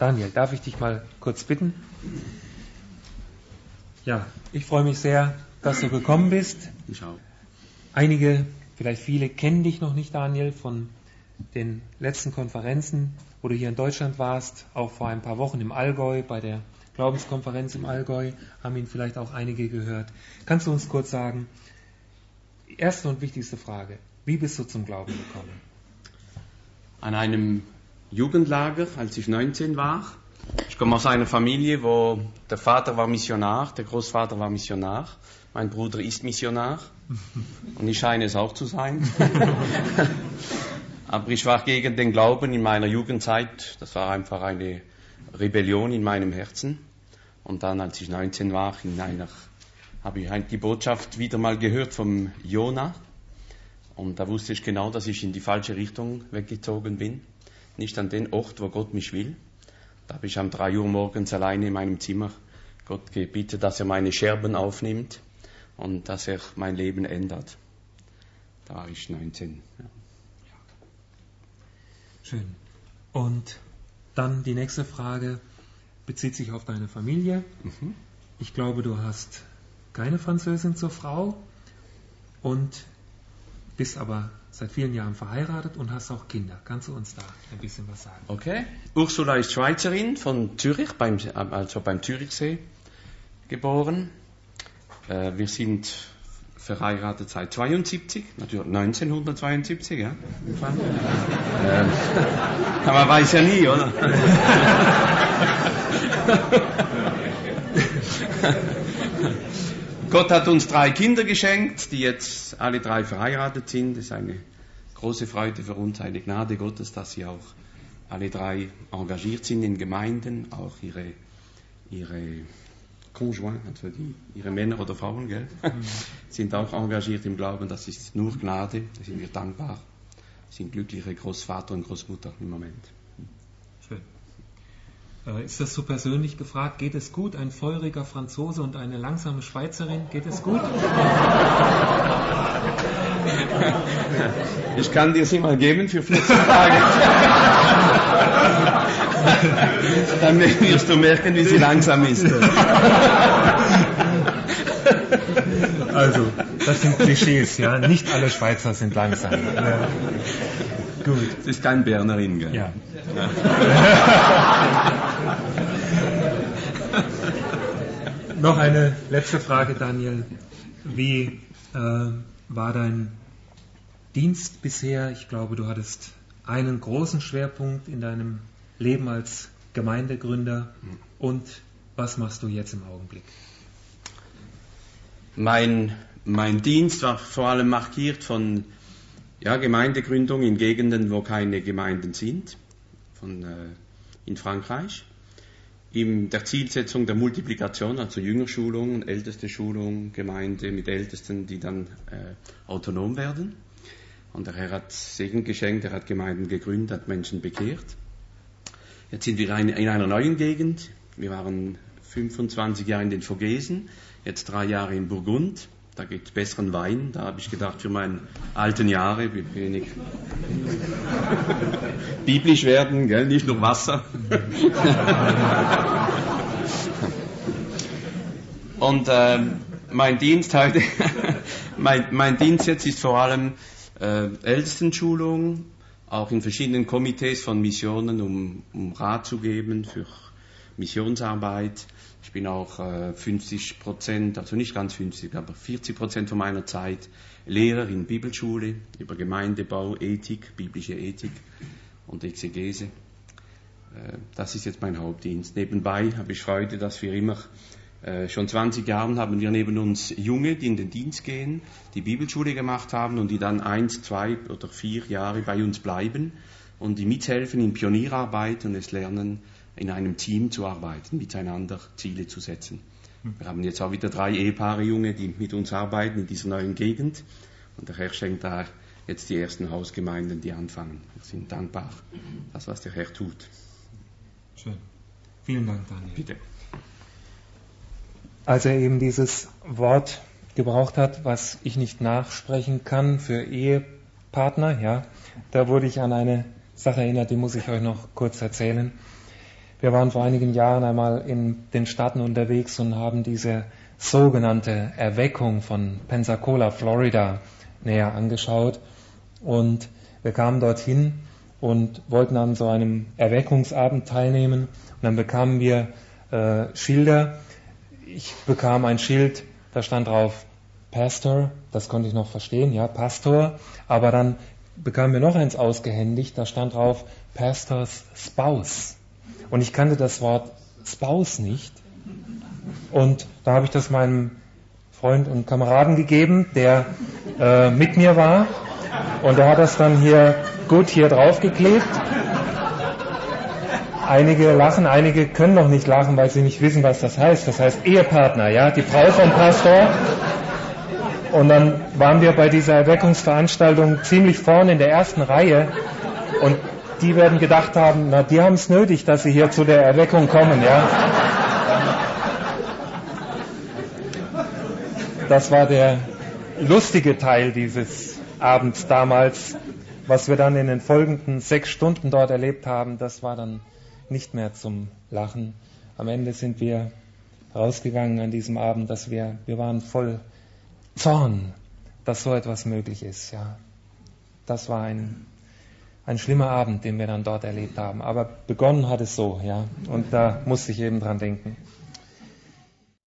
Daniel, darf ich dich mal kurz bitten? Ja, ich freue mich sehr, dass du gekommen bist. Ich auch. Einige, vielleicht viele, kennen dich noch nicht, Daniel, von den letzten Konferenzen, wo du hier in Deutschland warst, auch vor ein paar Wochen im Allgäu, bei der Glaubenskonferenz im Allgäu, haben ihn vielleicht auch einige gehört. Kannst du uns kurz sagen, die erste und wichtigste Frage, wie bist du zum Glauben gekommen? An einem Jugendlager, als ich 19 war. Ich komme aus einer Familie, wo der Vater war Missionar, der Großvater war Missionar, mein Bruder ist Missionar und ich scheine es auch zu sein. Aber ich war gegen den Glauben in meiner Jugendzeit, das war einfach eine Rebellion in meinem Herzen. Und dann, als ich 19 war, habe ich die Botschaft wieder mal gehört vom Jona. Und da wusste ich genau, dass ich in die falsche Richtung weggezogen bin. Nicht an den Ort, wo Gott mich will. Da habe ich um 3 Uhr morgens alleine in meinem Zimmer Gott gebeten, dass er meine Scherben aufnimmt und dass er mein Leben ändert. Da war ich 19. Ja. Schön. Und dann die nächste Frage bezieht sich auf deine Familie. Ich glaube, du hast keine Französin zur Frau und bist aber seit vielen Jahren verheiratet und hast auch Kinder. Kannst du uns da ein bisschen was sagen? Okay. Ursula ist Schweizerin von Zürich, beim Zürichsee geboren. Wir sind verheiratet seit 72, natürlich 1972, ja. Aber man weiß ja nie, oder? Gott hat uns 3 Kinder geschenkt, die jetzt alle 3 verheiratet sind. Das ist eine große Freude für uns, eine Gnade Gottes, dass sie auch alle 3 engagiert sind in Gemeinden, auch ihre Conjoints, also ihre Männer oder Frauen, gell? Sind auch engagiert im Glauben. Das ist nur Gnade, da sind wir dankbar. Sind glückliche Großvater und Großmutter im Moment. Schön. Ist das so persönlich gefragt? Geht es gut? Ein feuriger Franzose und eine langsame Schweizerin, geht es gut? Ich kann dir sie mal geben für 14 Tage. Dann wirst du merken, wie sie langsam ist. Also, das sind Klischees, ja. Nicht alle Schweizer sind langsam. Ja. Gut. Das ist kein Bernerin, gell? Ja. Noch eine letzte Frage, Daniel. Wie war dein Dienst bisher? Ich glaube, du hattest einen großen Schwerpunkt in deinem Leben als Gemeindegründer. Und was machst du jetzt im Augenblick? Mein Dienst war vor allem markiert von Gemeindegründung in Gegenden, wo keine Gemeinden sind, in Frankreich. In der Zielsetzung der Multiplikation, also Jüngerschulung, älteste Schulung, Gemeinde mit Ältesten, die dann autonom werden. Und der Herr hat Segen geschenkt, er hat Gemeinden gegründet, hat Menschen bekehrt. Jetzt sind wir in einer neuen Gegend. Wir waren 25 Jahre in den Vogesen, jetzt 3 Jahre in Burgund. Da gibt es besseren Wein. Da habe ich gedacht, für meine alten Jahre wenig biblisch werden, gell? Nicht nur Wasser. Und mein Dienst heute, mein Dienst jetzt ist vor allem Ältestenschulung, auch in verschiedenen Komitees von Missionen, um Rat zu geben für Missionsarbeit. Ich bin auch 50%, also nicht ganz 50, aber 40% von meiner Zeit Lehrer in Bibelschule über Gemeindebau, Ethik, biblische Ethik und Exegese. Das ist jetzt mein Hauptdienst. Nebenbei habe ich Freude, dass wir immer, schon 20 Jahren haben wir neben uns Junge, die in den Dienst gehen, die Bibelschule gemacht haben und die dann 1, 2 oder 4 Jahre bei uns bleiben und die mithelfen in Pionierarbeit und es lernen, in einem Team zu arbeiten, miteinander Ziele zu setzen. Wir haben jetzt auch wieder 3 Ehepaare Junge, die mit uns arbeiten in dieser neuen Gegend. Und der Herr schenkt da jetzt die ersten Hausgemeinden, die anfangen. Wir sind dankbar, das, was der Herr tut. Schön. Vielen Dank, Daniel. Bitte. Als er eben dieses Wort gebraucht hat, was ich nicht nachsprechen kann für Ehepartner, ja, da wurde ich an eine Sache erinnert, die muss ich euch noch kurz erzählen. Wir waren vor einigen Jahren einmal in den Staaten unterwegs und haben diese sogenannte Erweckung von Pensacola, Florida, näher angeschaut. Und wir kamen dorthin und wollten an so einem Erweckungsabend teilnehmen. Und dann bekamen wir Schilder. Ich bekam ein Schild, da stand drauf Pastor, das konnte ich noch verstehen, ja, Pastor. Aber dann bekamen wir noch eins ausgehändigt, da stand drauf Pastors Spouse. Und ich kannte das Wort Spouse nicht. Und da habe ich das meinem Freund und Kameraden gegeben, der mit mir war. Und er hat das dann hier draufgeklebt. Einige lachen, einige können noch nicht lachen, weil sie nicht wissen, was das heißt. Das heißt Ehepartner, ja, die Frau vom Pastor. Und dann waren wir bei dieser Erweckungsveranstaltung ziemlich vorne in der ersten Reihe. Und die werden gedacht haben, na, die haben es nötig, dass sie hier zu der Erweckung kommen, ja. Das war der lustige Teil dieses Abends damals. Was wir dann in den folgenden 6 Stunden dort erlebt haben, das war dann nicht mehr zum Lachen. Am Ende sind wir rausgegangen an diesem Abend, dass wir waren voll Zorn, dass so etwas möglich ist, ja. Das war ein schlimmer Abend, den wir dann dort erlebt haben. Aber begonnen hat es so, ja. Und da musste ich eben dran denken.